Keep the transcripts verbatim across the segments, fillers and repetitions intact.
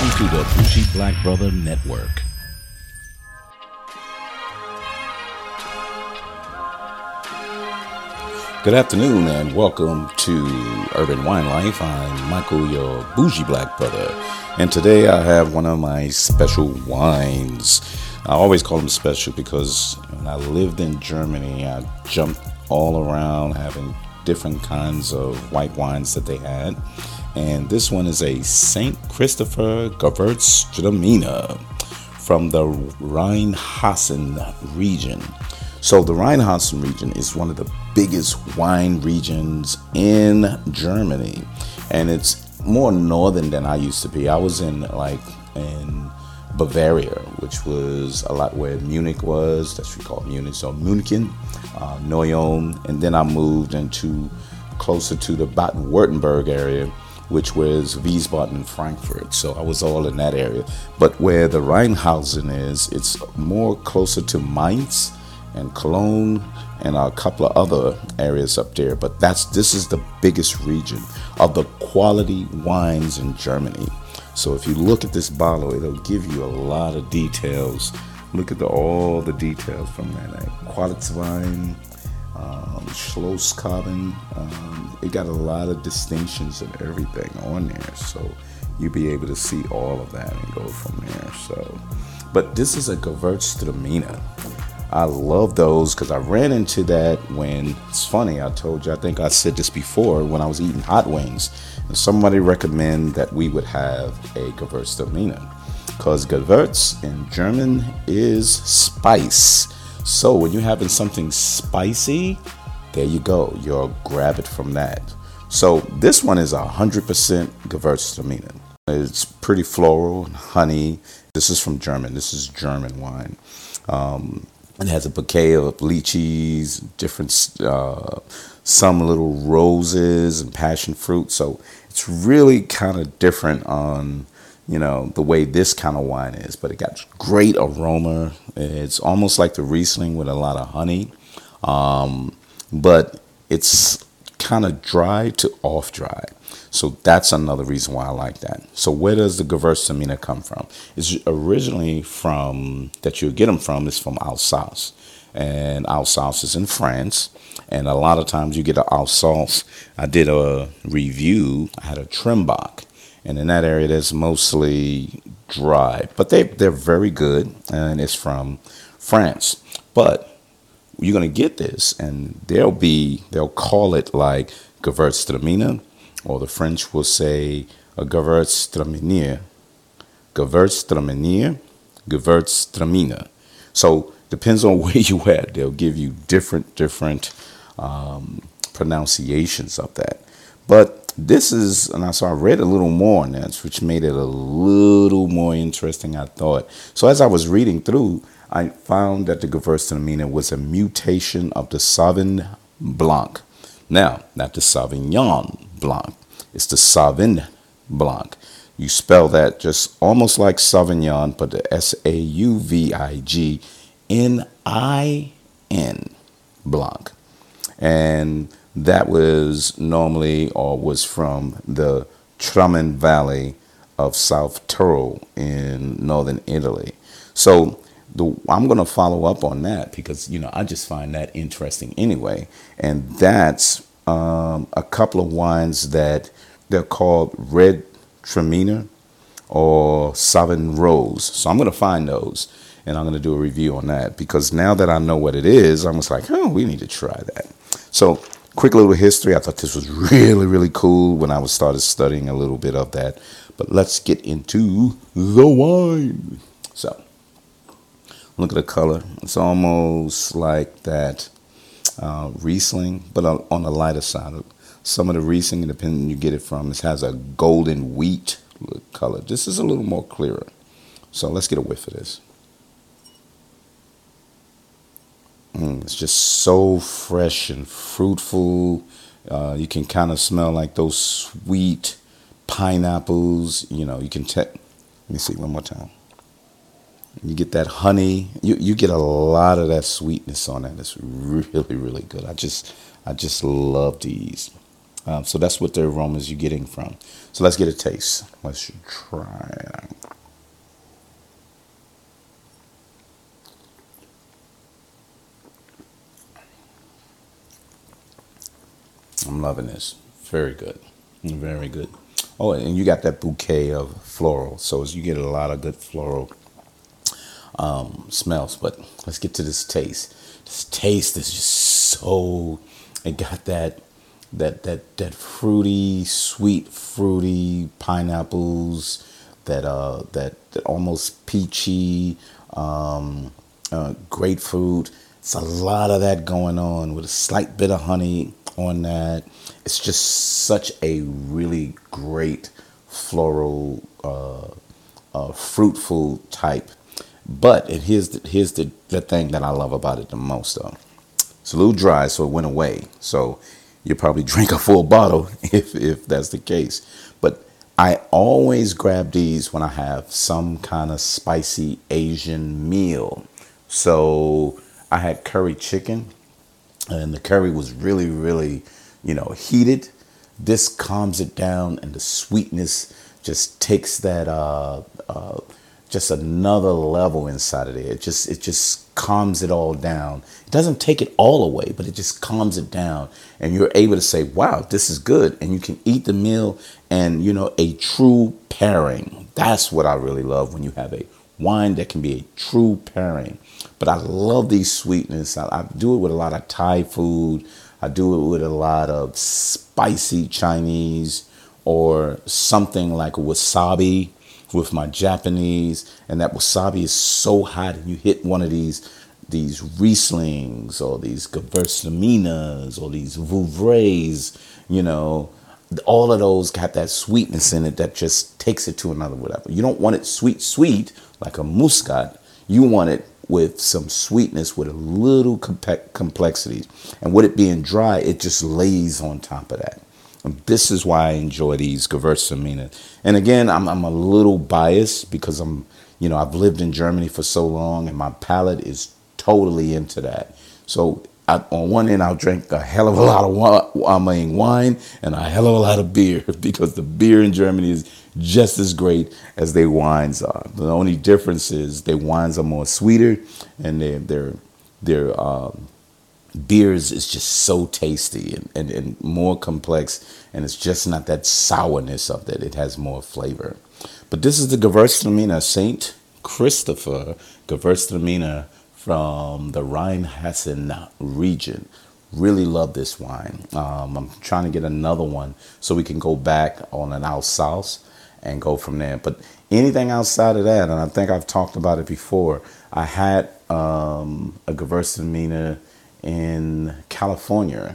to the Bougie Black Brother Network. Good afternoon and welcome to Urban Wine Life. I'm Michael, your Bougie Black Brother, and today I have one of my special wines. I always call them special because when I lived in Germany, I jumped all around having different kinds of white wines that they had. And this one is a Saint Christopher Gewürztraminer from the Rheinhessen region. So the Rheinhessen region is one of the biggest wine regions in Germany, and it's more northern than I used to be. I was in like in Bavaria, which was a lot where Munich was. That's what we call Munich. So München, uh, Neuon, and then I moved into closer to the Baden-Württemberg area, which was Wiesbaden and Frankfurt. So I was all in that area. But where the Rheinhausen is, it's more closer to Mainz and Cologne and a couple of other areas up there. But that's this is the biggest region of the quality wines in Germany. So if you look at this bottle, it'll give you a lot of details. Look at the, all the details from that. Like Qualitätswein, um, Schlosskarben. Um, it got a lot of distinctions and everything on there. So you'll be able to see all of that and go from there. So, but this is a Gewürztraminer. I love those because I ran into that when, it's funny, I told you, I think I said this before, when I was eating hot wings, and somebody recommended that we would have a Gewürztraminer because Gewürz in German is spice. So when you're having something spicy, there you go, you'll grab it from that. So this one is one hundred percent Gewürztraminer. It's pretty floral and honey. This is from German. This is German wine. Um, It has a bouquet of lychees, different, uh, some little roses and passion fruit. So it's really kind of different on, you know, the way this kind of wine is. But it got great aroma. It's almost like the Riesling with a lot of honey. Um, but it's kind of dry to off dry. So that's another reason why I like that. So where does the Gewürztraminer come from? It's originally from, that you get them from, is from Alsace. And Alsace is in France. And a lot of times you get an Alsace. I did a review. I had a Trimbach. And in that area, that's mostly dry. But they, they're very good. And it's from France. But you're going to get this. And they'll be, they'll call it like Gewürztraminer. Or the French will say a Gewürztraminer, Gewürztraminer, Gewürztraminer. So depends on where you at. They'll give you different, different um, pronunciations of that. But this is, and I so I read a little more on that, which made it a little more interesting, I thought. So as I was reading through, I found that the Gewürztraminer was a mutation of the Sauvignon Blanc. Now, not the Sauvignon Blanc. It's the Sauvignon Blanc. You spell that just almost like Sauvignon, but the S A U V I G N I N Blanc. And that was normally or was from the Tramin Valley of South Tyrol in northern Italy. So the, I'm going to follow up on that because, you know, I just find that interesting anyway. And that's Um, a couple of wines that they're called Red Traminer or Sauvignon Rose. So I'm going to find those and I'm going to do a review on that because now that I know what it is, I'm just like, oh, we need to try that. So quick little history. I thought this was really, really cool when I was started studying a little bit of that. But let's get into the wine. So look at the color. It's almost like that Uh, Riesling, but on, on the lighter side. Some of the Riesling, depending on you get it from, it has a golden wheat color. This is a little more clearer. So let's get a whiff of this. Mm, it's just so fresh and fruitful. Uh, you can kind of smell like those sweet pineapples. You know, you can take. Let me see one more time. You get that honey. You you get a lot of that sweetness on that. It's really, really good. I just I just love these. Um, so that's what the aromas you're getting from. So let's get a taste. Let's try it. I'm loving this. Very good. Very good. Oh, and you got that bouquet of floral. So you get a lot of good floral um, smells. But let's get to this taste. This taste is just so, it got that, that, that, that fruity, sweet, fruity pineapples, that, uh, that, that almost peachy, um, uh, grapefruit. It's a lot of that going on with a slight bit of honey on that. It's just such a really great floral, uh, uh, fruitful type. But and here's the, here's the, the thing that I love about it the most, though. It's a little dry, so it went away. So you probably drink a full bottle if if that's the case. But I always grab these when I have some kind of spicy Asian meal. So I had curry chicken, and the curry was really, really, you know, heated. This calms it down, and the sweetness just takes that uh, uh, just another level inside of there. It just it just calms it all down. It doesn't take it all away, but it just calms it down, and you're able to say, "Wow, this is good," and you can eat the meal. And you know, a true pairing. That's what I really love, when you have a wine that can be a true pairing. But I love these sweetness. I, I do it with a lot of Thai food. I do it with a lot of spicy Chinese, or something like wasabi with my Japanese. And that wasabi is so hot, and you hit one of these these Rieslings or these Gewürztraminiers or these Vouvrays, you know, all of those got that sweetness in it that just takes it to another whatever. You don't want it sweet, sweet like a Muscat. You want it with some sweetness with a little comp- complexities. And with it being dry, it just lays on top of that. And this is why I enjoy these Gewürztraminer. And again, I'm, I'm a little biased because I'm, you know, I've lived in Germany for so long, and my palate is totally into that. So I, on one end, I'll drink a hell of a lot of wine, I mean, wine and a hell of a lot of beer, because the beer in Germany is just as great as their wines are. The only difference is their wines are more sweeter, and their their their um, beers is just so tasty and, and, and more complex, and it's just not that sourness of it. It has more flavor. But this is the Gewürztraminer Saint Christopher Gewürztraminer from the Rheinhessen region. Really love this wine. Um, I'm trying to get another one so we can go back on an Alsace and go from there. But anything outside of that, and I think I've talked about it before, I had um, a Gewürztraminer in California,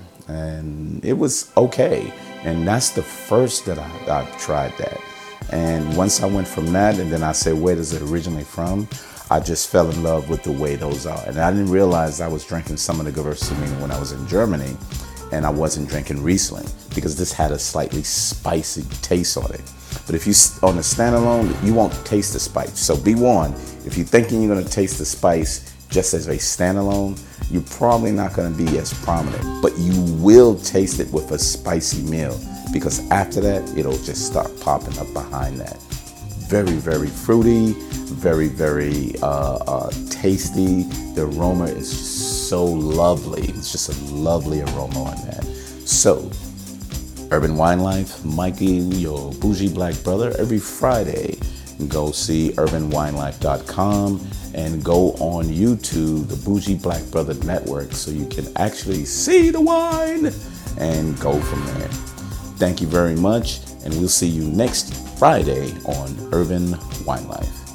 and it was okay. And that's the first that I, I've tried that. And once I went from that, and then I said, where is it originally from? I just fell in love with the way those are. And I didn't realize I was drinking some of the Gewürztraminer when I was in Germany, and I wasn't drinking Riesling, because this had a slightly spicy taste on it. But if you on a standalone, you won't taste the spice. So be warned, if you're thinking you're going to taste the spice just as a standalone, you're probably not going to be as prominent. But you will taste it with a spicy meal, because after that, it'll just start popping up behind that. Very, very fruity, very, very uh, uh, tasty. The aroma is just so lovely. It's just a lovely aroma on that. So, Urban Wine Life, Mikey, your bougie black brother, every Friday. Go see urban wine life dot com and go on YouTube, the Bougie Black Brother Network, so you can actually see the wine and go from there. Thank you very much, and we'll see you next Friday on Urban Wine Life.